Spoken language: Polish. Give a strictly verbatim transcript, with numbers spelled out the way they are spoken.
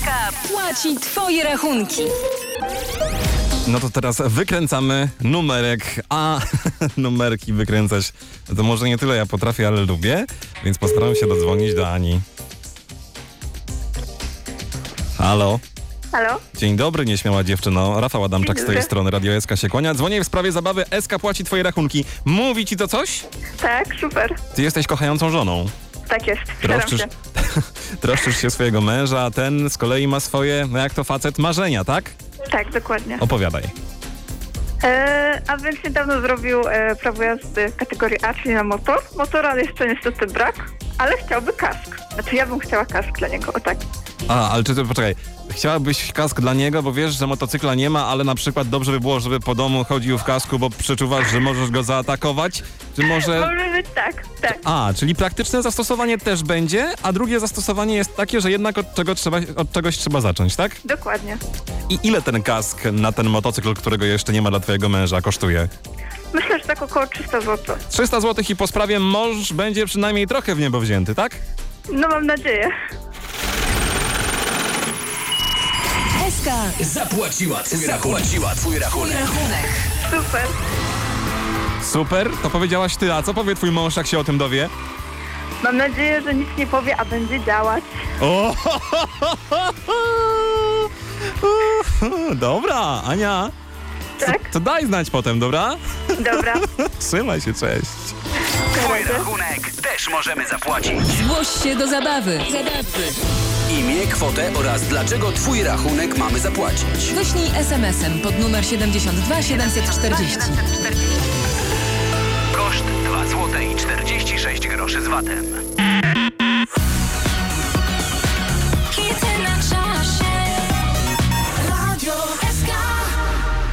S K płaci twoje rachunki. No to teraz wykręcamy numerek, a numerki wykręcać to może nie tyle ja potrafię, ale lubię, więc postaram się dodzwonić do Ani. Halo? Halo? Dzień dobry, nieśmiała dziewczyno. Rafał Adamczak z tej strony, Radio S K się kłania. Dzwonię w sprawie zabawy S K płaci twoje rachunki. Mówi ci to coś? Tak, super. Ty jesteś kochającą żoną. Tak jest, staram Troszczysz, się. troszczysz się swojego męża, a ten z kolei ma swoje, no jak to facet, marzenia, tak? Tak, dokładnie. Opowiadaj. E, a więc niedawno zrobił e, prawo jazdy kategorii A, czyli na motor. Motora jeszcze niestety brak, ale chciałby kask. Znaczy ja bym chciała kask dla niego, o tak. A, ale czy ty, poczekaj, chciałabyś kask dla niego, bo wiesz, że motocykla nie ma, ale na przykład dobrze by było, żeby po domu chodził w kasku, bo przeczuwasz, że możesz go zaatakować? Czy może... Może być tak, tak. A, czyli praktyczne zastosowanie też będzie, a drugie zastosowanie jest takie, że jednak od, czego trzeba, od czegoś trzeba zacząć, tak? Dokładnie. I ile ten kask na ten motocykl, którego jeszcze nie ma dla twojego męża, kosztuje? Myślę, że tak około trzysta złotych. trzysta złotych i po sprawie mąż będzie przynajmniej trochę w niebo wzięty, tak? No mam nadzieję. S K Zapłaciła twój Zapłaciła twój rachunek. rachunek. Super. Super, to powiedziałaś ty, a co powie twój mąż, jak się o tym dowie? Mam nadzieję, że nic nie powie, a będzie działać. O! Dobra, Ania. Tak? To daj znać potem, dobra? Dobra. Trzymaj się, cześć. Twój rachunek też możemy zapłacić. Zgłoś się do zabawy. Zabawy. Imię, kwotę oraz dlaczego twój rachunek mamy zapłacić. Wyślij es em esem pod numer siedemdziesiąt dwa siedemset czterdzieści. Koszt dwa złote i czterdzieści sześć groszy z vatem.